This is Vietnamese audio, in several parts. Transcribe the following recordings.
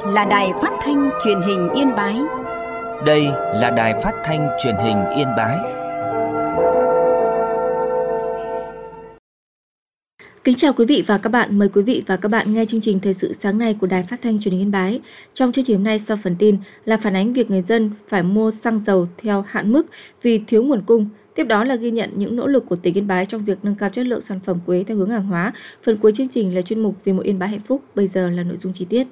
là Đài Phát thanh Truyền hình Yên Bái. Đây là Đài Phát thanh Truyền hình Yên Bái. Kính chào quý vị và các bạn, mời quý vị và các bạn nghe chương trình Thời sự sáng nay của Đài Phát thanh Truyền hình Yên Bái. Trong chương trình hôm nay, sau phần tin là phản ánh việc người dân phải mua xăng dầu theo hạn mức vì thiếu nguồn cung. Tiếp đó là ghi nhận những nỗ lực của tỉnh Yên Bái trong việc nâng cao chất lượng sản phẩm quế theo hướng hàng hóa. Phần cuối chương trình là chuyên mục Vì một Yên Bái hạnh phúc. Bây giờ là nội dung chi tiết.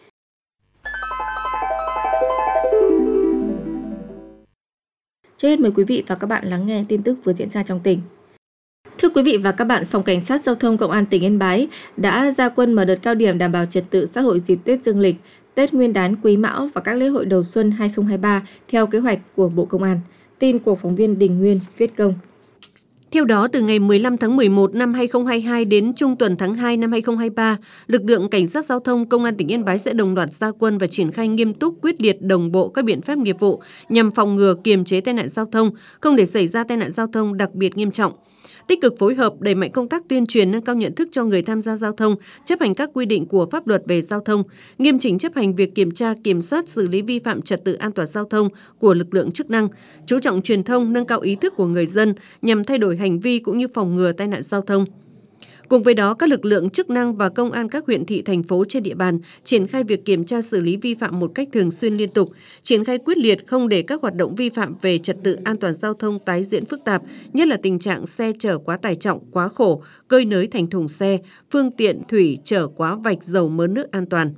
Trước hết mời quý vị và các bạn lắng nghe tin tức vừa diễn ra trong tỉnh. Thưa quý vị và các bạn, Phòng Cảnh sát Giao thông Công an tỉnh Yên Bái đã ra quân mở đợt cao điểm đảm bảo trật tự xã hội dịp Tết Dương lịch, Tết Nguyên đán Quý Mão và các lễ hội đầu xuân 2023 theo kế hoạch của Bộ Công an. Tin của phóng viên Đình Nguyên, viết công. Theo đó, từ ngày 15 tháng 11 năm 2022 đến trung tuần tháng 2 năm 2023, lực lượng Cảnh sát Giao thông Công an tỉnh Yên Bái sẽ đồng loạt ra quân và triển khai nghiêm túc, quyết liệt, đồng bộ các biện pháp nghiệp vụ nhằm phòng ngừa, kiềm chế tai nạn giao thông, không để xảy ra tai nạn giao thông đặc biệt nghiêm trọng. Tích cực phối hợp, đẩy mạnh công tác tuyên truyền, nâng cao nhận thức cho người tham gia giao thông, chấp hành các quy định của pháp luật về giao thông, nghiêm chỉnh chấp hành việc kiểm tra, kiểm soát, xử lý vi phạm trật tự an toàn giao thông của lực lượng chức năng, chú trọng truyền thông, nâng cao ý thức của người dân nhằm thay đổi hành vi cũng như phòng ngừa tai nạn giao thông. Cùng với đó, các lực lượng chức năng và công an các huyện thị, thành phố trên địa bàn triển khai việc kiểm tra xử lý vi phạm một cách thường xuyên liên tục, triển khai quyết liệt không để các hoạt động vi phạm về trật tự an toàn giao thông tái diễn phức tạp, nhất là tình trạng xe chở quá tải trọng, quá khổ, cơi nới thành thùng xe, phương tiện thủy chở quá vạch dầu mớ nước an toàn.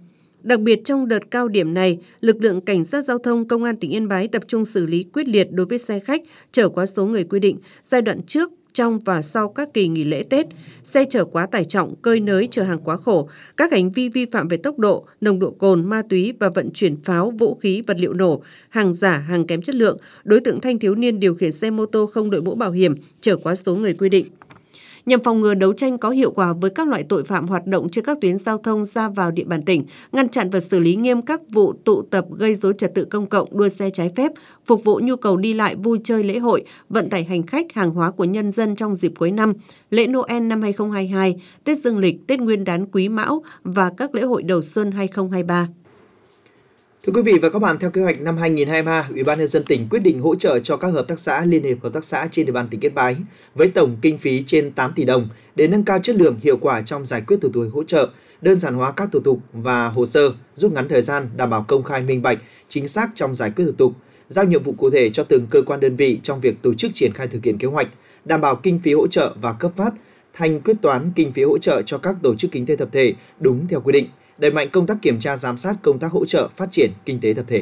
Đặc biệt trong đợt cao điểm này, lực lượng Cảnh sát Giao thông Công an tỉnh Yên Bái tập trung xử lý quyết liệt đối với xe khách chở quá số người quy định giai đoạn trước, trong và sau các kỳ nghỉ lễ Tết, xe chở quá tải trọng, cơi nới chở hàng quá khổ, các hành vi vi phạm về tốc độ, nồng độ cồn, ma túy và vận chuyển pháo, vũ khí, vật liệu nổ, hàng giả, hàng kém chất lượng, đối tượng thanh thiếu niên điều khiển xe mô tô không đội mũ bảo hiểm, chở quá số người quy định. Nhằm phòng ngừa đấu tranh có hiệu quả với các loại tội phạm hoạt động trên các tuyến giao thông ra vào địa bàn tỉnh, ngăn chặn và xử lý nghiêm các vụ tụ tập gây rối trật tự công cộng, đua xe trái phép, phục vụ nhu cầu đi lại, vui chơi lễ hội, vận tải hành khách, hàng hóa của nhân dân trong dịp cuối năm, lễ Noel năm 2022, Tết Dương lịch, Tết Nguyên đán Quý Mão và các lễ hội đầu xuân 2023. Thưa quý vị và các bạn, theo kế hoạch năm 2023, Ủy ban nhân dân tỉnh quyết định hỗ trợ cho các hợp tác xã, liên hiệp hợp tác xã trên địa bàn tỉnh Yên Bái với tổng kinh phí trên 8 tỷ đồng để nâng cao chất lượng, hiệu quả trong giải quyết thủ tục hỗ trợ, đơn giản hóa các thủ tục và hồ sơ, rút ngắn thời gian, đảm bảo công khai, minh bạch, chính xác trong giải quyết thủ tục, giao nhiệm vụ cụ thể cho từng cơ quan đơn vị trong việc tổ chức triển khai thực hiện kế hoạch, đảm bảo kinh phí hỗ trợ và cấp phát thanh quyết toán kinh phí hỗ trợ cho các tổ chức kinh tế tập thể đúng theo quy định. Đẩy mạnh công tác kiểm tra giám sát công tác hỗ trợ phát triển kinh tế tập thể.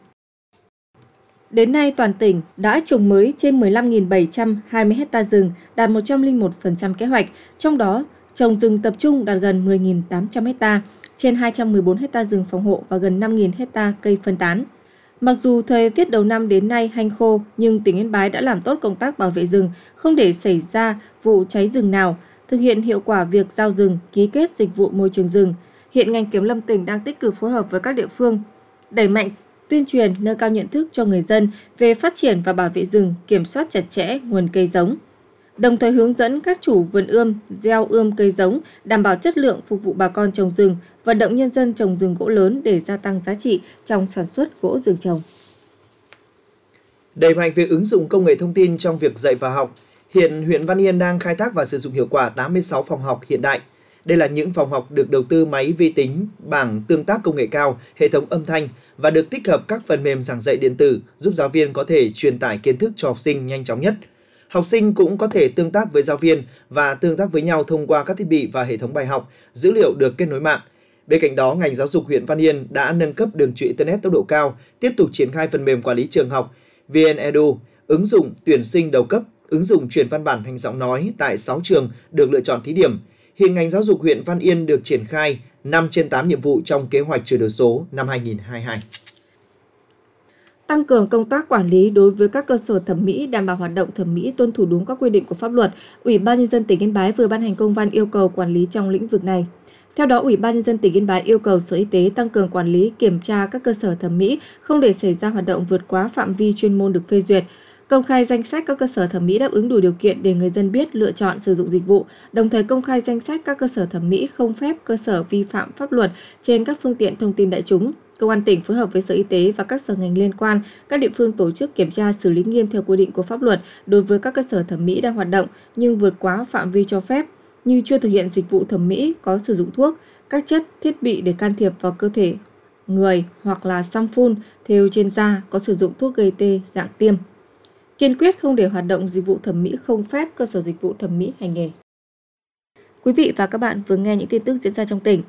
Đến nay, toàn tỉnh đã trồng mới trên 15.720 ha rừng, đạt 101% kế hoạch, trong đó trồng rừng tập trung đạt gần 10.800 ha, trên 214 ha rừng phòng hộ và gần 5.000 ha cây phân tán. Mặc dù thời tiết đầu năm đến nay hanh khô, nhưng tỉnh Yên Bái đã làm tốt công tác bảo vệ rừng, không để xảy ra vụ cháy rừng nào, thực hiện hiệu quả việc giao rừng, ký kết dịch vụ môi trường rừng. Hiện ngành kiểm lâm tỉnh đang tích cực phối hợp với các địa phương, đẩy mạnh tuyên truyền, nâng cao nhận thức cho người dân về phát triển và bảo vệ rừng, kiểm soát chặt chẽ nguồn cây giống. Đồng thời hướng dẫn các chủ vườn ươm, gieo ươm cây giống, đảm bảo chất lượng phục vụ bà con trồng rừng, vận động nhân dân trồng rừng gỗ lớn để gia tăng giá trị trong sản xuất gỗ rừng trồng. Đẩy mạnh việc ứng dụng công nghệ thông tin trong việc dạy và học. Hiện huyện Văn Yên đang khai thác và sử dụng hiệu quả 86 phòng học hiện đại. Đây là những phòng học được đầu tư máy vi tính, bảng tương tác công nghệ cao, hệ thống âm thanh và được tích hợp các phần mềm giảng dạy điện tử giúp giáo viên có thể truyền tải kiến thức cho học sinh nhanh chóng nhất. Học sinh cũng có thể tương tác với giáo viên và tương tác với nhau thông qua các thiết bị và hệ thống bài học, dữ liệu được kết nối mạng. Bên cạnh đó, ngành giáo dục huyện Văn Yên đã nâng cấp đường truyền Internet tốc độ cao, tiếp tục triển khai phần mềm quản lý trường học VnEdu, ứng dụng tuyển sinh đầu cấp, ứng dụng truyền văn bản thành giọng nói tại 6 trường được lựa chọn thí điểm. Hiện ngành giáo dục huyện Văn Yên được triển khai 5 trên 8 nhiệm vụ trong kế hoạch chuyển đổi số năm 2022. Tăng cường công tác quản lý đối với các cơ sở thẩm mỹ, đảm bảo hoạt động thẩm mỹ tuân thủ đúng các quy định của pháp luật. Ủy ban nhân dân tỉnh Yên Bái vừa ban hành công văn yêu cầu quản lý trong lĩnh vực này. Theo đó, Ủy ban nhân dân tỉnh Yên Bái yêu cầu Sở Y tế tăng cường quản lý, kiểm tra các cơ sở thẩm mỹ, không để xảy ra hoạt động vượt quá phạm vi chuyên môn được phê duyệt. công khai danh sách các cơ sở thẩm mỹ đáp ứng đủ điều kiện để người dân biết lựa chọn sử dụng dịch vụ, đồng thời công khai danh sách các cơ sở thẩm mỹ không phép, cơ sở vi phạm pháp luật trên các phương tiện thông tin đại chúng. Công an tỉnh phối hợp với Sở Y tế và các sở ngành liên quan, các địa phương tổ chức kiểm tra xử lý nghiêm theo quy định của pháp luật đối với các cơ sở thẩm mỹ đang hoạt động nhưng vượt quá phạm vi cho phép, như chưa thực hiện dịch vụ thẩm mỹ có sử dụng thuốc, các chất, thiết bị để can thiệp vào cơ thể người hoặc là xăm phun, thêu trên da có sử dụng thuốc gây tê dạng tiêm. Kiên quyết không để hoạt động dịch vụ thẩm mỹ không phép, cơ sở dịch vụ thẩm mỹ hành nghề. Quý vị và các bạn vừa nghe những tin tức diễn ra trong tỉnh.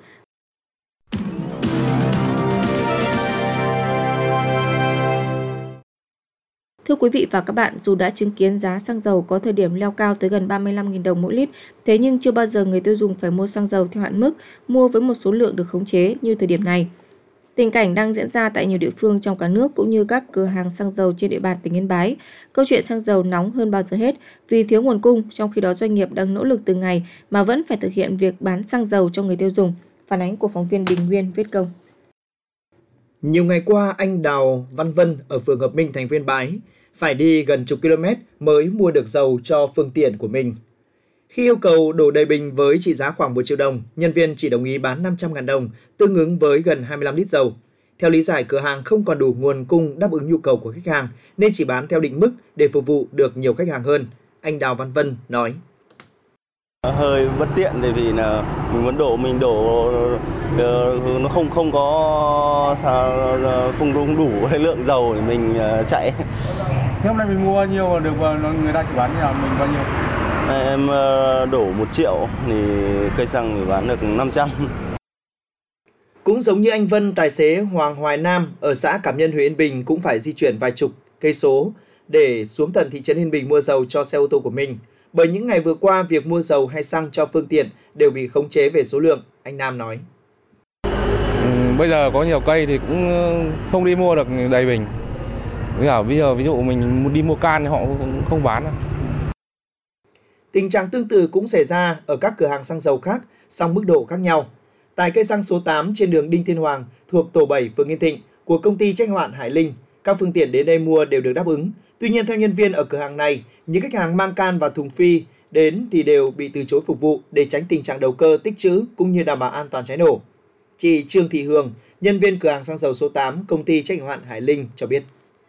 Thưa quý vị và các bạn, dù đã chứng kiến giá xăng dầu có thời điểm leo cao tới gần 35.000 đồng mỗi lít, thế nhưng chưa bao giờ người tiêu dùng phải mua xăng dầu theo hạn mức, mua với một số lượng được khống chế như thời điểm này. Tình cảnh đang diễn ra tại nhiều địa phương trong cả nước cũng như các cửa hàng xăng dầu trên địa bàn tỉnh Yên Bái. Câu chuyện xăng dầu nóng hơn bao giờ hết vì thiếu nguồn cung, trong khi đó doanh nghiệp đang nỗ lực từng ngày mà vẫn phải thực hiện việc bán xăng dầu cho người tiêu dùng. Phản ánh của phóng viên Đình Nguyên viết công. Nhiều ngày qua, anh Đào Văn Vân ở phường Hợp Minh, thành phố Yên Bái phải đi gần chục km mới mua được dầu cho phương tiện của mình. Khi yêu cầu đổ đầy bình với trị giá khoảng 1 triệu đồng, nhân viên chỉ đồng ý bán 500.000 đồng, tương ứng với gần 25 lít dầu. Theo lý giải, cửa hàng không còn đủ nguồn cung đáp ứng nhu cầu của khách hàng nên chỉ bán theo định mức để phục vụ được nhiều khách hàng hơn. Anh Đào Văn Vân nói. Hơi bất tiện tại vì là mình muốn mình đổ nó không đủ lượng dầu để mình chạy. Thế hôm nay mình mua bao nhiêu được người ta chỉ bán nhà mình bao nhiêu? Em đổ 1 triệu thì cây xăng thì bán được 500. Cũng giống như anh Vân, tài xế Hoàng Hoài Nam ở xã Cảm Nhân, huyện Yên Bình cũng phải di chuyển vài chục cây số để xuống tận thị trấn Yên Bình mua dầu cho xe ô tô của mình. Bởi những ngày vừa qua, việc mua dầu hay xăng cho phương tiện đều bị khống chế về số lượng, anh Nam nói. Bây giờ có nhiều cây thì cũng không đi mua được đầy bình. Bây giờ ví dụ mình đi mua can thì họ cũng không bán. Tình trạng tương tự cũng xảy ra ở các cửa hàng xăng dầu khác, song mức độ khác nhau. Tại cây xăng số 8 trên đường Đinh Tiên Hoàng thuộc tổ 7 phường Yên Thịnh của công ty trách nhiệm hữu hạn Hải Linh, các phương tiện đến đây mua đều được đáp ứng. Tuy nhiên, theo nhân viên ở cửa hàng này, những khách hàng mang can và thùng phi đến thì đều bị từ chối phục vụ để tránh tình trạng đầu cơ tích trữ cũng như đảm bảo an toàn cháy nổ. Chị Trương Thị Hương, nhân viên cửa hàng xăng dầu số 8, công ty trách nhiệm hữu hạn Hải Linh cho biết.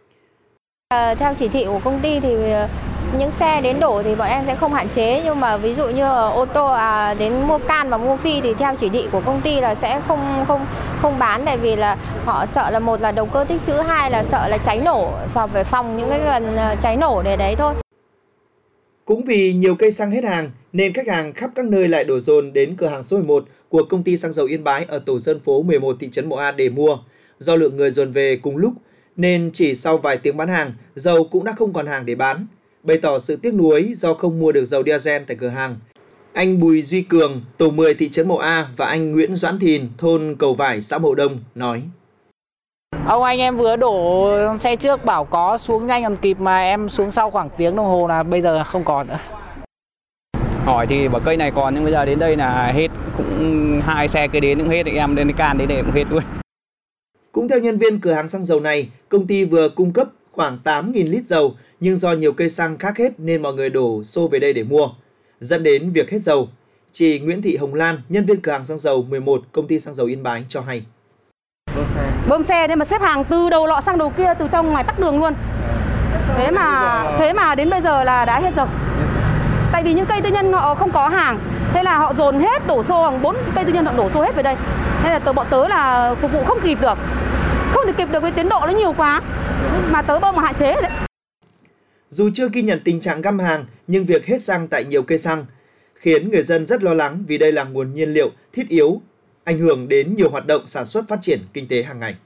Theo chỉ thị của công ty thì những xe đến đổ thì bọn em sẽ không hạn chế, nhưng mà ví dụ như ô tô đến mua can và mua phi thì theo chỉ thị của công ty là sẽ không bán, tại vì là họ sợ là một là đầu cơ tích trữ, hai là sợ là cháy nổ và phải phòng những cái gần cháy nổ để đấy thôi. Cũng vì nhiều cây xăng hết hàng nên khách hàng khắp các nơi lại đổ dồn đến cửa hàng số 11 của công ty xăng dầu Yên Bái ở tổ dân phố 11 thị trấn Mộ A để mua. Do lượng người dồn về cùng lúc nên chỉ sau vài tiếng bán hàng, dầu cũng đã không còn hàng để bán. Bày tỏ sự tiếc nuối do không mua được dầu diesel tại cửa hàng, anh Bùi Duy Cường, tổ 10 thị trấn Mộ A và anh Nguyễn Doãn Thìn, thôn Cầu Vải, xã Mậu Đông nói. Ông anh em vừa đổ xe trước bảo có xuống nhanh còn kịp mà em xuống sau khoảng tiếng đồng hồ là bây giờ không còn nữa. Hỏi thì bảo cây này còn nhưng bây giờ đến đây là hết, cũng 2 xe cây đến cũng hết, em đến can đến đây cũng hết luôn. Cũng theo nhân viên cửa hàng xăng dầu này, công ty vừa cung cấp khoảng 8.000 lít dầu nhưng do nhiều cây xăng khác hết nên mọi người đổ xô về đây để mua, dẫn đến việc hết dầu. Chị Nguyễn Thị Hồng Lan, nhân viên cửa hàng xăng dầu 11, công ty xăng dầu Yên Bái cho hay. Bơm xe thế mà xếp hàng từ đầu lọ sang đầu kia, từ trong ngoài tắc đường luôn. Thế mà đến bây giờ là đã hết dầu. Tại vì những cây tư nhân họ không có hàng, thế là họ dồn hết đổ xô, hàng 4 cây tư nhân họ đổ xô hết về đây. Thế là bọn tớ là phục vụ không kịp được. Không thể kịp được với tiến độ nó nhiều quá. Mà tớ bơm mà hạn chế đấy. Dù chưa ghi nhận tình trạng găm hàng, nhưng việc hết xăng tại nhiều cây xăng khiến người dân rất lo lắng vì đây là nguồn nhiên liệu thiết yếu, ảnh hưởng đến nhiều hoạt động sản xuất phát triển kinh tế hàng ngày.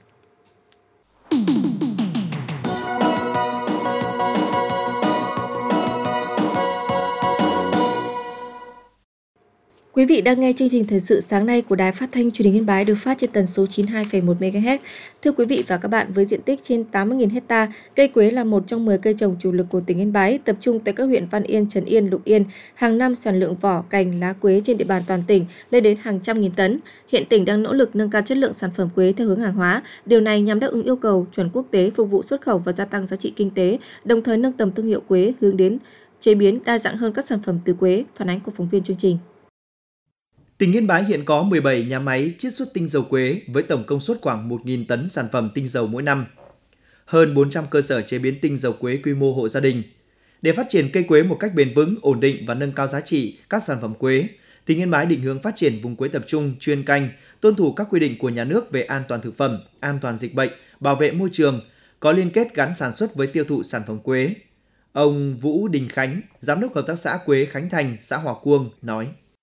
Quý vị đang nghe chương trình thời sự sáng nay của Đài Phát thanh Truyền hình Yên Bái được phát trên tần số 92,1 MHz. Thưa quý vị và các bạn, với diện tích trên 80.000 ha, cây quế là một trong 10 cây trồng chủ lực của tỉnh Yên Bái, tập trung tại các huyện Văn Yên, Trấn Yên, Lục Yên. Hàng năm sản lượng vỏ, cành, lá quế trên địa bàn toàn tỉnh lên đến hàng trăm nghìn tấn. Hiện tỉnh đang nỗ lực nâng cao chất lượng sản phẩm quế theo hướng hàng hóa. Điều này nhằm đáp ứng yêu cầu chuẩn quốc tế phục vụ xuất khẩu và gia tăng giá trị kinh tế, đồng thời nâng tầm thương hiệu quế hướng đến chế biến đa dạng hơn các sản phẩm từ quế. Phản ánh của phóng viên chương trình. Tỉnh Yên Bái hiện có 17 nhà máy chiết xuất tinh dầu quế với tổng công suất khoảng 1.000 tấn sản phẩm tinh dầu mỗi năm. Hơn 400 cơ sở chế biến tinh dầu quế quy mô hộ gia đình. Để phát triển cây quế một cách bền vững, ổn định và nâng cao giá trị các sản phẩm quế, tỉnh Yên Bái định hướng phát triển vùng quế tập trung, chuyên canh, tuân thủ các quy định của nhà nước về an toàn thực phẩm, an toàn dịch bệnh, bảo vệ môi trường, có liên kết gắn sản xuất với tiêu thụ sản phẩm quế. Ông Vũ Đình Khánh, Giám đốc Hợp tác xã Quế Khánh Thành, xã Hòa Cuông nói.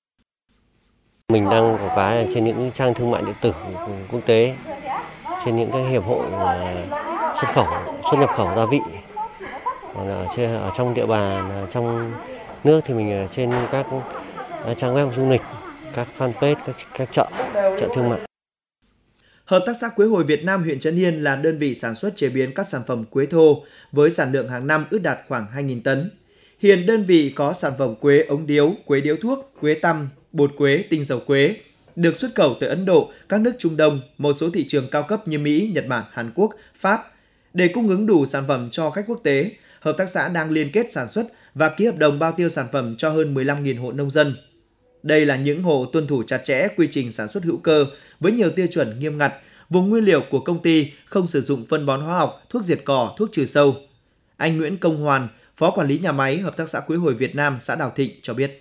Mình đang quảng bá trên những trang thương mại điện tử quốc tế, trên những cái hiệp hội xuất nhập khẩu gia vị. Còn ở trong địa bàn, trong nước thì mình trên các trang web du lịch, các fanpage, các chợ thương mại. Hợp tác xã Quế Hồi Việt Nam huyện Trấn Yên là đơn vị sản xuất chế biến các sản phẩm quế thô với sản lượng hàng năm ước đạt khoảng 2.000 tấn. Hiện đơn vị có sản phẩm quế ống điếu, quế điếu thuốc, quế tăm, bột quế, tinh dầu quế, được xuất khẩu tới Ấn Độ, các nước Trung Đông, một số thị trường cao cấp như Mỹ, Nhật Bản, Hàn Quốc, Pháp. Để cung ứng đủ sản phẩm cho khách quốc tế, hợp tác xã đang liên kết sản xuất và ký hợp đồng bao tiêu sản phẩm cho hơn 15.000 hộ nông dân. Đây là những hộ tuân thủ chặt chẽ quy trình sản xuất hữu cơ với nhiều tiêu chuẩn nghiêm ngặt. Vùng nguyên liệu của công ty không sử dụng phân bón hóa học, thuốc diệt cỏ, thuốc trừ sâu. Anh Nguyễn Công Hoàn, Phó Quản lý nhà máy Hợp tác xã Quế Hồi Việt Nam, xã Đào Thịnh cho biết.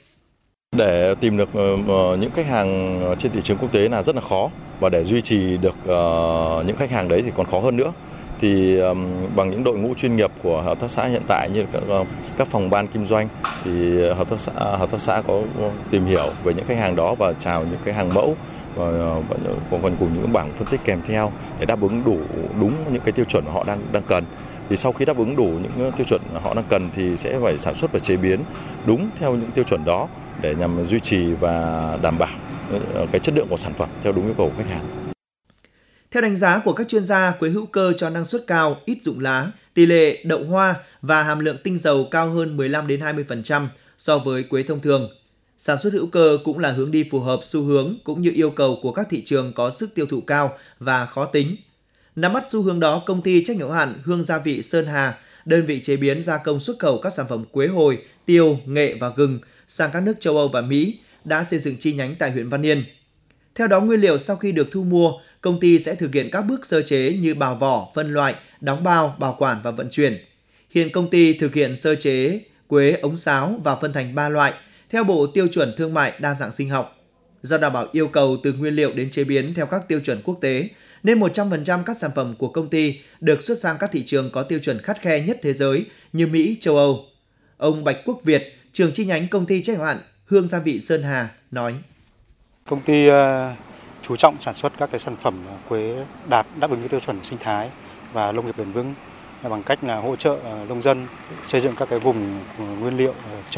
Để tìm được những khách hàng trên thị trường quốc tế là rất là khó, và để duy trì được những khách hàng đấy thì còn khó hơn nữa. Thì bằng những đội ngũ chuyên nghiệp của hợp tác xã hiện tại như các phòng ban kinh doanh thì hợp tác xã có tìm hiểu về những khách hàng đó và chào những cái hàng mẫu và còn cùng những bảng phân tích kèm theo để đáp ứng đúng những cái tiêu chuẩn họ đang cần. Thì sau khi đáp ứng đủ những tiêu chuẩn họ đang cần thì sẽ phải sản xuất và chế biến đúng theo những tiêu chuẩn đó để nhằm duy trì và đảm bảo cái chất lượng của sản phẩm theo đúng yêu cầu của khách hàng. Theo đánh giá của các chuyên gia, quế hữu cơ cho năng suất cao, ít rụng lá, tỷ lệ đậu hoa và hàm lượng tinh dầu cao hơn 15-20% so với quế thông thường. Sản xuất hữu cơ cũng là hướng đi phù hợp xu hướng cũng như yêu cầu của các thị trường có sức tiêu thụ cao và khó tính. Nắm bắt xu hướng đó, công ty trách nhiệm hữu hạn Hương Gia vị Sơn Hà, đơn vị chế biến gia công xuất khẩu các sản phẩm quế hồi, tiêu, nghệ và gừng sang các nước châu Âu và Mỹ, đã xây dựng chi nhánh tại huyện Văn Yên. Theo đó, nguyên liệu sau khi được thu mua, công ty sẽ thực hiện các bước sơ chế như bào vỏ, phân loại, đóng bao, bảo quản và vận chuyển. Hiện công ty thực hiện sơ chế quế ống sáo và phân thành 3 loại theo Bộ Tiêu chuẩn Thương mại đa dạng sinh học. Do đảm bảo yêu cầu từ nguyên liệu đến chế biến theo các tiêu chuẩn quốc tế, nên 100% các sản phẩm của công ty được xuất sang các thị trường có tiêu chuẩn khắt khe nhất thế giới như Mỹ, châu Âu. Ông Bạch Quốc Việt, trưởng chi nhánh công ty trách nhiệm hữu hạn Hương Gia vị Sơn Hà nói: Công ty chú trọng sản xuất các cái sản phẩm quế đáp ứng cái tiêu chuẩn sinh thái và nông nghiệp bền vững bằng cách là hỗ trợ nông dân xây dựng các cái vùng nguyên liệu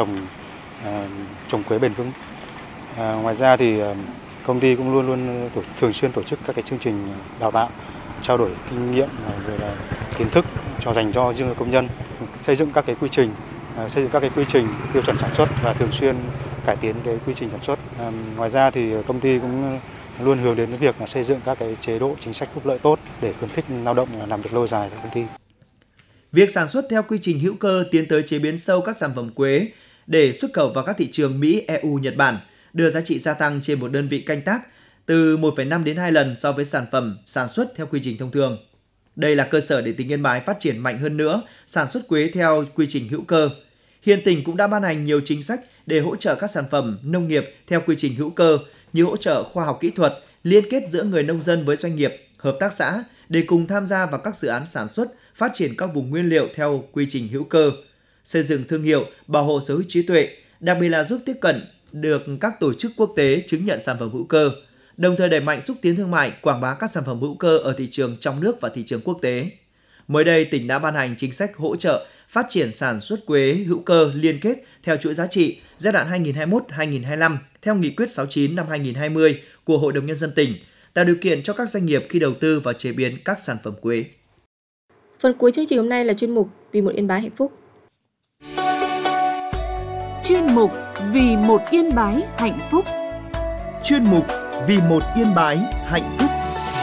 trồng quế bền vững. Ngoài ra thì công ty cũng luôn thường xuyên tổ chức các cái chương trình đào tạo, trao đổi kinh nghiệm rồi là kiến thức dành cho riêng công nhân, xây dựng các cái quy trình tiêu chuẩn sản xuất và thường xuyên cải tiến cái quy trình sản xuất. Ngoài ra thì công ty cũng luôn hướng đến cái việc là xây dựng các cái chế độ chính sách phúc lợi tốt để khuyến khích lao động làm việc lâu dài tại công ty. Việc sản xuất theo quy trình hữu cơ tiến tới chế biến sâu các sản phẩm quế để xuất khẩu vào các thị trường Mỹ, EU, Nhật Bản, đưa giá trị gia tăng trên một đơn vị canh tác từ 1,5 đến 2 lần so với sản phẩm sản xuất theo quy trình thông thường. Đây là cơ sở để tỉnh Yên Bái phát triển mạnh hơn nữa sản xuất quế theo quy trình hữu cơ. Hiện tỉnh cũng đã ban hành nhiều chính sách để hỗ trợ các sản phẩm nông nghiệp theo quy trình hữu cơ như hỗ trợ khoa học kỹ thuật, liên kết giữa người nông dân với doanh nghiệp, hợp tác xã để cùng tham gia vào các dự án sản xuất, phát triển các vùng nguyên liệu theo quy trình hữu cơ, xây dựng thương hiệu, bảo hộ sở hữu trí tuệ, đặc biệt là giúp tiếp cận được các tổ chức quốc tế chứng nhận sản phẩm hữu cơ, đồng thời đẩy mạnh xúc tiến thương mại, quảng bá các sản phẩm hữu cơ ở thị trường trong nước và thị trường quốc tế. Mới đây, tỉnh đã ban hành chính sách hỗ trợ phát triển sản xuất quế hữu cơ liên kết theo chuỗi giá trị giai đoạn 2021-2025 theo Nghị quyết 69 năm 2020 của Hội đồng Nhân dân tỉnh, tạo điều kiện cho các doanh nghiệp khi đầu tư vào chế biến các sản phẩm quế. Phần cuối chương trình hôm nay là chuyên mục Vì một Yên Bái hạnh phúc. Chuyên mục Vì một Yên Bái hạnh phúc. Chuyên mục Vì một Yên Bái hạnh phúc.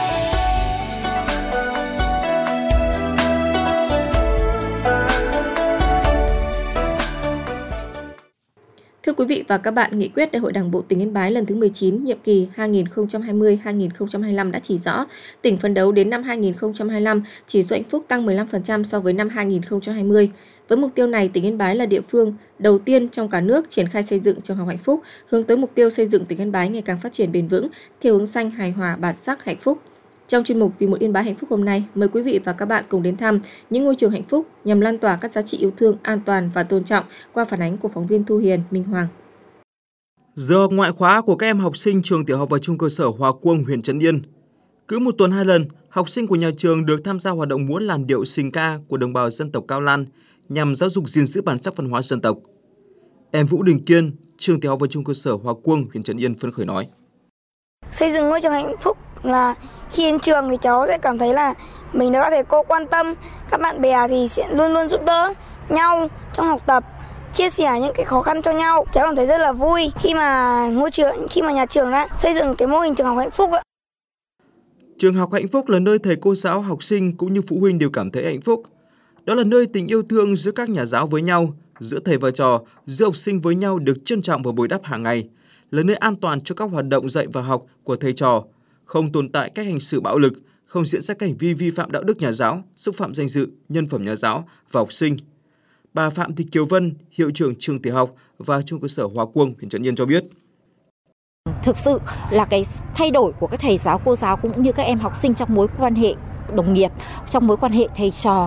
Thưa quý vị và các bạn, nghị quyết Đại hội Đảng bộ tỉnh Yên Bái lần thứ 19, nhiệm kỳ 2020-2025 đã chỉ rõ, tỉnh phấn đấu đến năm 2025 chỉ số hạnh phúc tăng 15% so với năm 2020. Với mục tiêu này, tỉnh Yên Bái là địa phương đầu tiên trong cả nước triển khai xây dựng trường học hạnh phúc, hướng tới mục tiêu xây dựng tỉnh Yên Bái ngày càng phát triển bền vững, theo hướng xanh, hài hòa, bản sắc, hạnh phúc. Trong chuyên mục Vì một Yên Bái hạnh phúc hôm nay, mời quý vị và các bạn cùng đến thăm những ngôi trường hạnh phúc nhằm lan tỏa các giá trị yêu thương, an toàn và tôn trọng qua phản ánh của phóng viên Thu Hiền, Minh Hoàng. Giờ học ngoại khóa của các em học sinh trường tiểu học và trung cơ sở Hòa Cuông, huyện Trấn Yên. Cứ một tuần 2 lần, học sinh của nhà trường được tham gia hoạt động múa làn điệu sình ca của đồng bào dân tộc Cao Lan nhằm giáo dục gìn giữ bản sắc văn hóa dân tộc. Em Vũ Đình Kiên, trường tiểu học và trung cơ sở Hòa Cuông, huyện Trấn Yên phấn khởi nói: Xây dựng ngôi trường hạnh phúc là khi đến trường thì cháu sẽ cảm thấy là mình được các thầy cô quan tâm, các bạn bè thì sẽ luôn luôn giúp đỡ nhau trong học tập, chia sẻ những cái khó khăn cho nhau. Cháu cảm thấy rất là vui khi mà nhà trường đã xây dựng cái mô hình trường học hạnh phúc ạ. Trường học hạnh phúc là nơi thầy cô giáo, học sinh cũng như phụ huynh đều cảm thấy hạnh phúc. Đó là nơi tình yêu thương giữa các nhà giáo với nhau, giữa thầy và trò, giữa học sinh với nhau được trân trọng và bồi đắp hàng ngày, là nơi an toàn cho các hoạt động dạy và học của thầy trò, không tồn tại cách hành xử bạo lực, không diễn ra các hành vi vi phạm đạo đức nhà giáo, xúc phạm danh dự, nhân phẩm nhà giáo và học sinh. Bà Phạm Thị Kiều Vân, hiệu trưởng trường tiểu học và trung cơ sở Hòa Cuông, huyện Trấn Yên cho biết: Thực sự là cái thay đổi của các thầy giáo, cô giáo cũng như các em học sinh trong mối quan hệ đồng nghiệp, trong mối quan hệ thầy trò,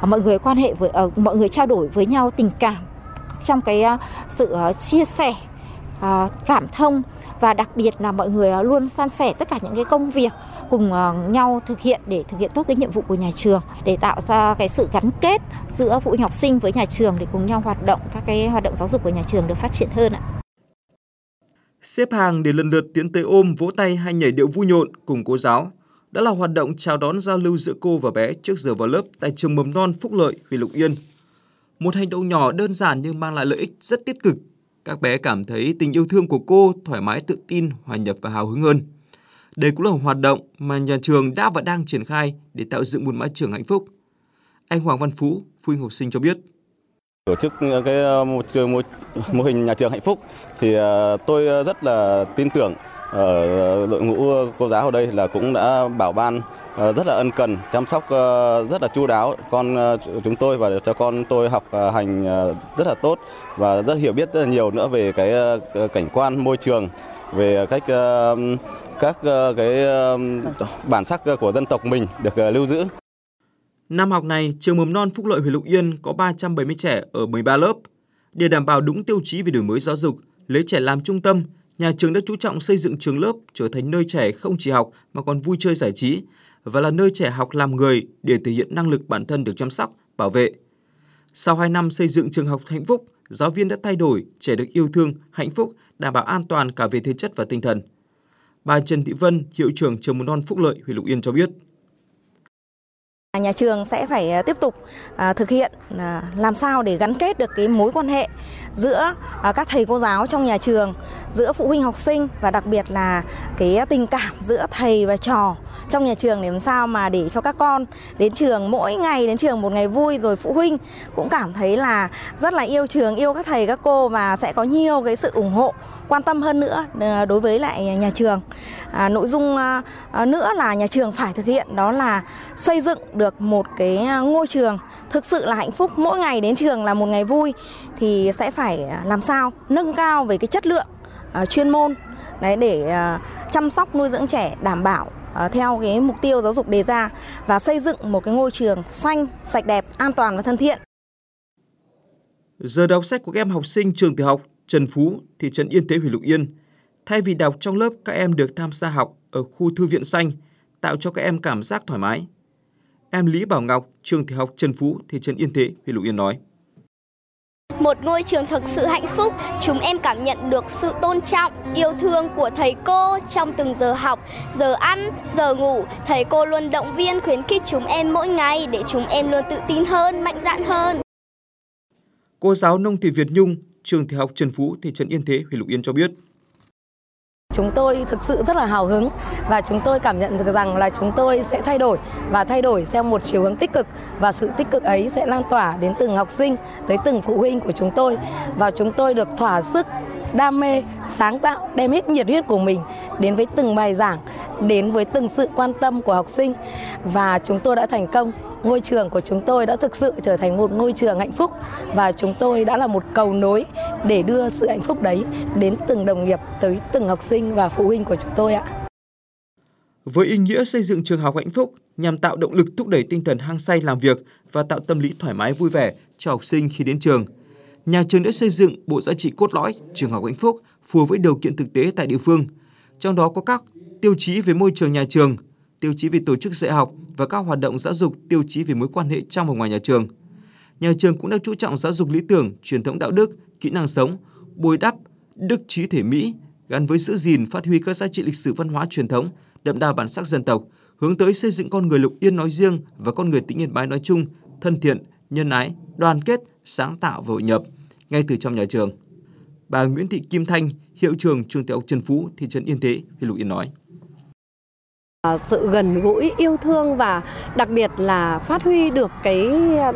mọi người trao đổi với nhau tình cảm, trong cái sự chia sẻ, cảm thông, và đặc biệt là mọi người luôn san sẻ tất cả những cái công việc cùng nhau thực hiện để thực hiện tốt cái nhiệm vụ của nhà trường, để tạo ra cái sự gắn kết giữa phụ huynh học sinh với nhà trường để cùng nhau hoạt động, các cái hoạt động giáo dục của nhà trường được phát triển hơn ạ. Xếp hàng để lần lượt tiến tới ôm, vỗ tay hay nhảy điệu vui nhộn cùng cô giáo đã là hoạt động chào đón giao lưu giữa cô và bé trước giờ vào lớp tại trường mầm non Phúc Lợi, huyện Lục Yên. Một hành động nhỏ đơn giản nhưng mang lại lợi ích rất tích cực. Các bé cảm thấy tình yêu thương của cô, thoải mái, tự tin, hòa nhập và hào hứng hơn. Đây cũng là hoạt động mà nhà trường đã và đang triển khai để tạo dựng một mái trường hạnh phúc. Anh Hoàng Văn Phú, phụ huynh học sinh cho biết: Tổ chức mô hình nhà trường hạnh phúc thì tôi rất là tin tưởng ở đội ngũ cô giáo ở đây là cũng đã bảo ban rất là ân cần, chăm sóc rất là chu đáo con chúng tôi và cho con tôi học hành rất là tốt và rất hiểu biết rất là nhiều nữa về cái cảnh quan môi trường, về cách các cái bản sắc của dân tộc mình được lưu giữ. Năm học này, trường mầm non Phúc Lợi, huyện Lục Yên có 370 trẻ ở 13 lớp. Để đảm bảo đúng tiêu chí về đổi mới giáo dục, lấy trẻ làm trung tâm, nhà trường đã chú trọng xây dựng trường lớp trở thành nơi trẻ không chỉ học mà còn vui chơi giải trí và là nơi trẻ học làm người để thể hiện năng lực bản thân được chăm sóc, bảo vệ. Sau 2 năm xây dựng trường học hạnh phúc, giáo viên đã thay đổi, trẻ được yêu thương, hạnh phúc, đảm bảo an toàn cả về thể chất và tinh thần. Bà Trần Thị Vân, hiệu trưởng trường mầm non Phúc Lợi, huyện Lục Yên cho biết: Nhà trường sẽ phải tiếp tục thực hiện làm sao để gắn kết được cái mối quan hệ giữa các thầy cô giáo trong nhà trường, giữa phụ huynh học sinh và đặc biệt là cái tình cảm giữa thầy và trò trong nhà trường để làm sao mà để cho các con đến trường, mỗi ngày đến trường một ngày vui, rồi phụ huynh cũng cảm thấy là rất là yêu trường, yêu các thầy các cô và sẽ có nhiều cái sự ủng hộ, quan tâm hơn nữa đối với lại nhà trường. Nội dung nữa là nhà trường phải thực hiện đó là xây dựng được một cái ngôi trường thực sự là hạnh phúc, mỗi ngày đến trường là một ngày vui, thì sẽ phải làm sao nâng cao về cái chất lượng chuyên môn đấy để chăm sóc nuôi dưỡng trẻ đảm bảo theo cái mục tiêu giáo dục đề ra và xây dựng một cái ngôi trường xanh, sạch đẹp, an toàn và thân thiện. Giờ đọc sách của các em học sinh trường tiểu học Trần Phú, thị trấn Yên Thế, huyện Lục Yên. Thay vì đọc trong lớp, các em được tham gia học ở khu thư viện xanh, tạo cho các em cảm giác thoải mái. Em Lý Bảo Ngọc, trường tiểu học Trần Phú, thị trấn Yên Thế, huyện Lục Yên nói. Một ngôi trường thực sự hạnh phúc, chúng em cảm nhận được sự tôn trọng, yêu thương của thầy cô trong từng giờ học, giờ ăn, giờ ngủ. Thầy cô luôn động viên, khuyến khích chúng em mỗi ngày để chúng em luôn tự tin hơn, mạnh dạn hơn. Cô giáo Nông Thị Việt Nhung, trường tiểu học Trần Phú, thị trấn Yên Thế, huyện Lục Yên cho biết. Chúng tôi thực sự rất là hào hứng và chúng tôi cảm nhận được rằng là chúng tôi sẽ thay đổi và thay đổi theo một chiều hướng tích cực, và sự tích cực ấy sẽ lan tỏa đến từng học sinh, tới từng phụ huynh của chúng tôi, và chúng tôi được thỏa sức, đam mê, sáng tạo, đem hết nhiệt huyết của mình đến với từng bài giảng, đến với từng sự quan tâm của học sinh, và chúng tôi đã thành công. Ngôi trường của chúng tôi đã thực sự trở thành một ngôi trường hạnh phúc, và chúng tôi đã là một cầu nối để đưa sự hạnh phúc đấy đến từng đồng nghiệp, tới từng học sinh và phụ huynh của chúng tôi ạ. Với ý nghĩa xây dựng trường học hạnh phúc nhằm tạo động lực thúc đẩy tinh thần hăng say làm việc và tạo tâm lý thoải mái vui vẻ cho học sinh khi đến trường, nhà trường đã xây dựng bộ giá trị cốt lõi trường học hạnh phúc phù hợp với điều kiện thực tế tại địa phương. Trong đó có các tiêu chí về môi trường nhà trường, tiêu chí về tổ chức dạy học và các hoạt động giáo dục, tiêu chí về mối quan hệ trong và ngoài nhà trường. Nhà trường cũng đã chú trọng giáo dục lý tưởng, truyền thống đạo đức, kỹ năng sống, bồi đắp đức trí thể mỹ gắn với giữ gìn, phát huy các giá trị lịch sử văn hóa truyền thống, đậm đà bản sắc dân tộc, hướng tới xây dựng con người Lục Yên nói riêng và con người tỉnh Yên Bái nói chung thân thiện, nhân ái, đoàn kết, sáng tạo và hội nhập ngay từ trong nhà trường. Bà Nguyễn Thị Kim Thanh, hiệu trưởng trường tiểu học Trần Phú, thị trấn Yên Thế, huyện Lục Yên nói. Sự gần gũi, yêu thương và đặc biệt là phát huy được cái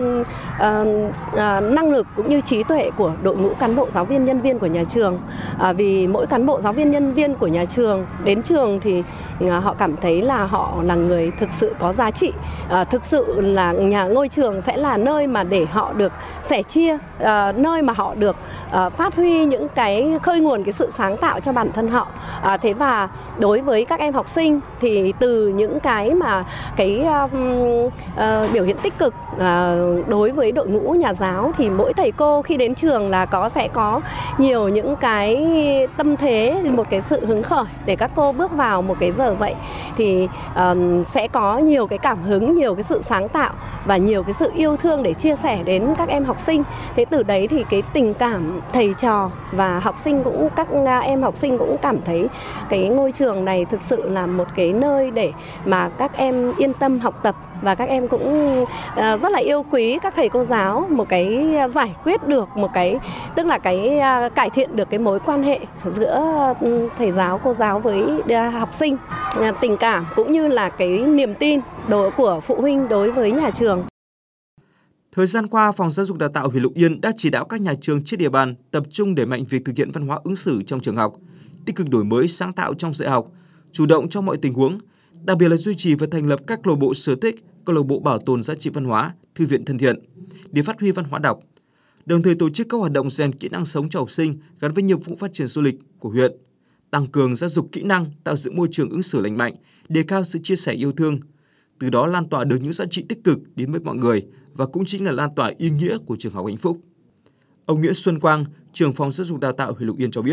năng lực cũng như trí tuệ của đội ngũ cán bộ, giáo viên, nhân viên của nhà trường. Vì mỗi cán bộ, giáo viên, nhân viên của nhà trường đến trường thì họ cảm thấy là họ là người thực sự có giá trị. Thực sự là ngôi trường sẽ là nơi mà để họ được sẻ chia, nơi mà họ được phát huy những cái khơi nguồn cái sự sáng tạo cho bản thân họ. Thế và đối với các em học sinh thì từ những cái mà cái biểu hiện tích cực đối với đội ngũ nhà giáo thì mỗi thầy cô khi đến trường là sẽ có nhiều những cái tâm thế, một cái sự hứng khởi để các cô bước vào một cái giờ dạy thì sẽ có nhiều cái cảm hứng, nhiều cái sự sáng tạo và nhiều cái sự yêu thương để chia sẻ đến các em học sinh. Thế từ đấy thì cái tình cảm thầy trò và học sinh cũng, các em học sinh cũng cảm thấy cái ngôi trường này thực sự là một cái nơi để mà các em yên tâm học tập, và các em cũng rất là yêu quý các thầy cô giáo, một cái giải quyết được một cái, tức là cái cải thiện được cái mối quan hệ giữa thầy giáo, cô giáo với học sinh, tình cảm cũng như là cái niềm tin của phụ huynh đối với nhà trường. Thời gian qua, Phòng Giáo dục Đào tạo huyện Lục Yên đã chỉ đạo các nhà trường trên địa bàn tập trung đẩy mạnh việc thực hiện văn hóa ứng xử trong trường học, tích cực đổi mới, sáng tạo trong dạy học, chủ động trong mọi tình huống, đặc biệt là duy trì và thành lập các câu lạc bộ sở thích, câu lạc bộ bảo tồn giá trị văn hóa, thư viện thân thiện để phát huy văn hóa đọc. Đồng thời tổ chức các hoạt động rèn kỹ năng sống cho học sinh gắn với nhiệm vụ phát triển du lịch của huyện, tăng cường giáo dục kỹ năng, tạo dựng môi trường ứng xử lành mạnh, đề cao sự chia sẻ yêu thương, từ đó lan tỏa được những giá trị tích cực đến với mọi người và cũng chính là lan tỏa ý nghĩa của trường học hạnh phúc. Ông Nguyễn Xuân Quang, trưởng Phòng Giáo dục Đào tạo huyện Lục Yên cho biết.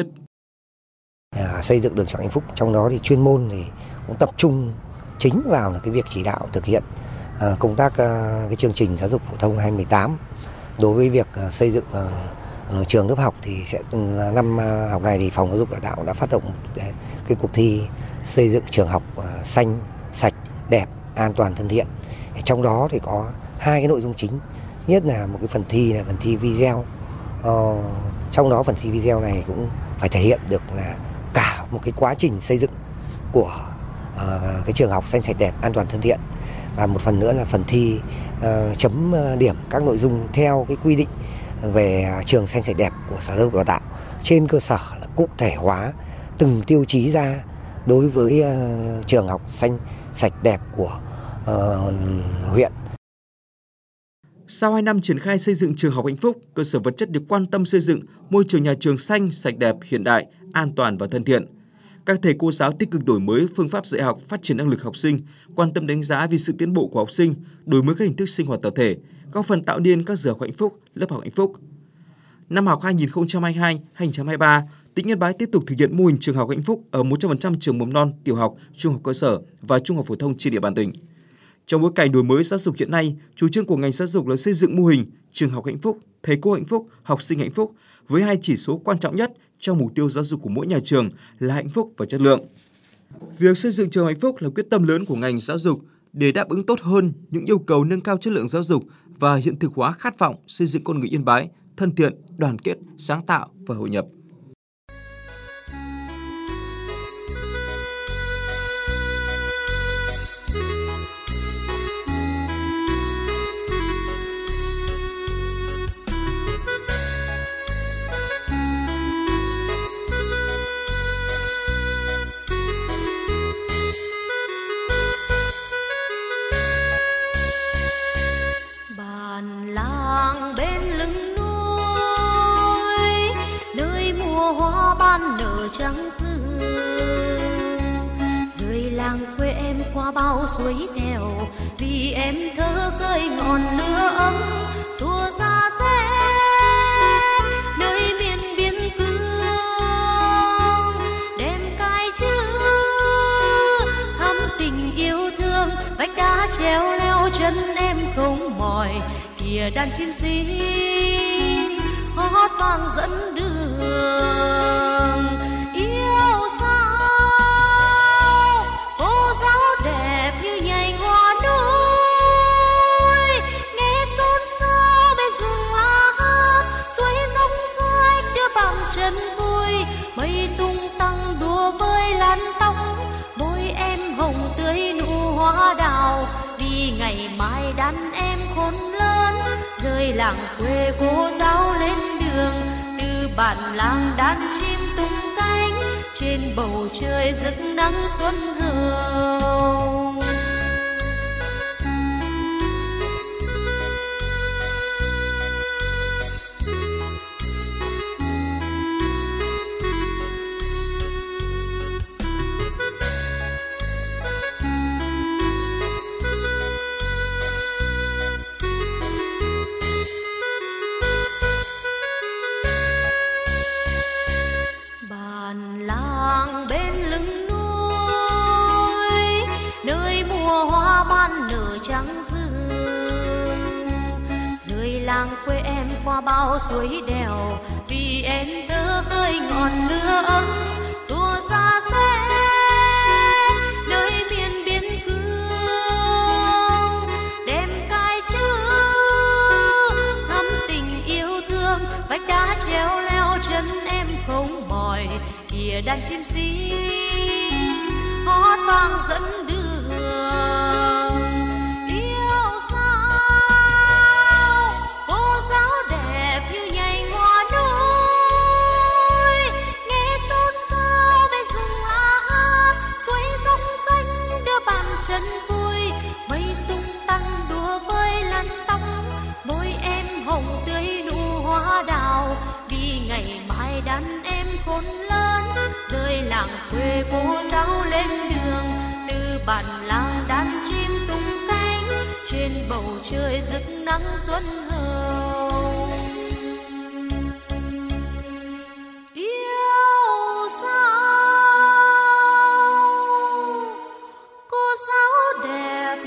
Xây dựng đường trường hạnh phúc, trong đó thì chuyên môn thì cũng tập trung chính vào là cái việc chỉ đạo thực hiện công tác cái chương trình giáo dục phổ thông 2018. Đối với việc xây dựng trường lớp học thì sẽ năm học này thì Phòng Giáo dục Đào tạo đã phát động cái cuộc thi xây dựng trường học xanh, sạch, đẹp, an toàn, thân thiện. Trong đó thì có hai cái nội dung chính. Nhất là một cái phần thi là phần thi video. Trong đó phần thi video này cũng phải thể hiện được là cả một cái quá trình xây dựng của cái trường học xanh, sạch, đẹp, an toàn, thân thiện. Và một phần nữa là phần thi chấm điểm các nội dung theo cái quy định về trường xanh, sạch, đẹp của Sở Giáo dục Đào tạo, trên cơ sở là cụ thể hóa từng tiêu chí ra đối với trường học xanh, sạch, đẹp của huyện. Sau 2 năm triển khai xây dựng trường học hạnh phúc, cơ sở vật chất được quan tâm xây dựng môi trường nhà trường xanh, sạch đẹp, hiện đại, an toàn và thân thiện. Các thầy cô giáo tích cực đổi mới phương pháp dạy học, phát triển năng lực học sinh, quan tâm đánh giá vì sự tiến bộ của học sinh, đổi mới các hình thức sinh hoạt tập thể, góp phần tạo nên các giờ học hạnh phúc, lớp học hạnh phúc. Năm học 2022-2023, tỉnh Yên Bái tiếp tục thực hiện mô hình trường học hạnh phúc ở 100% trường mầm non, tiểu học, trung học cơ sở và trung học phổ thông trên địa bàn tỉnh. Trong bối cảnh đổi mới giáo dục hiện nay, chủ trương của ngành giáo dục là xây dựng mô hình trường học hạnh phúc, thầy cô hạnh phúc, học sinh hạnh phúc với 2 chỉ số quan trọng nhất trong mục tiêu giáo dục của mỗi nhà trường là hạnh phúc và chất lượng. Việc xây dựng trường hạnh phúc là quyết tâm lớn của ngành giáo dục để đáp ứng tốt hơn những yêu cầu nâng cao chất lượng giáo dục và hiện thực hóa khát vọng xây dựng con người Yên Bái thân thiện, đoàn kết, sáng tạo và hội nhập. Trắng sương rơi làng quê em qua bao suối nghèo, vì em thơ cơi ngọn lửa ấm xua xa xe nơi miền biên cương, đem cái chữ thắm tình yêu thương vách đá treo leo chân em không mỏi, kìa đàn chim xin hót vang dẫn đường. Chân vui mây tung tăng đùa với làn tóc, môi em hồng tươi nụ hoa đào, vì ngày mai đàn em khôn lớn rời làng quê cô giáo lên đường, từ bản làng đàn chim tung cánh trên bầu trời rực nắng xuân hồng. Làng quê em qua bao suối đèo, vì em thơ khơi ngọn lửa ấm xua xa xe nơi miền biên cương, đem cái chữ thắm tình yêu thương vách đá treo leo chân em không mỏi, kìa đàn chim xin hót vang dẫn đường. Chân vui mây tung tăng đùa với làn tóc, môi em hồng tươi nụ hoa đào, vì ngày mai đàn em khôn lớn rời làng quê cô giáo lên đường, từ bản làng đàn chim tung cánh trên bầu trời rực nắng xuân hồng. Yêu sao đẹp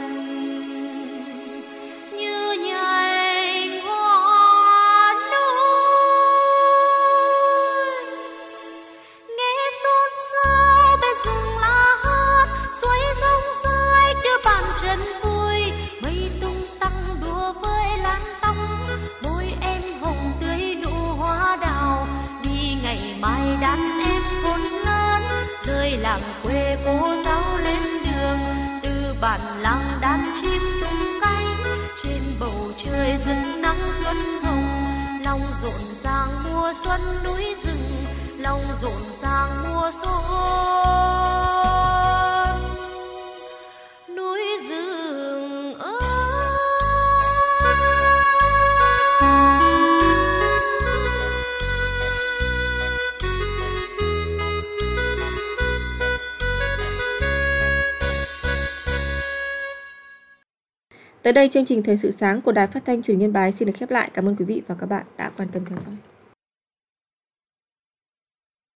như nhành hoa núi, nghe xôn xao bên rừng lá hát, suối rông rơi đưa bàn chân vui, mây tung tăng đùa với làn tóc, môi em hồng tươi nụ hoa đào, vì ngày mai đàn em khôn lớn rời làng quê cô giáo lên đường, bản làng đàn chim tung cánh trên bầu trời rực nắng xuân hồng, lòng rộn ràng mùa xuân núi rừng, lòng rộn ràng mùa xuân núi rừng ơi. Tới đây chương trình Thời sự sáng của Đài Phát thanh Truyền hình Yên Bái xin được khép lại. Cảm ơn quý vị và các bạn đã quan tâm theo dõi.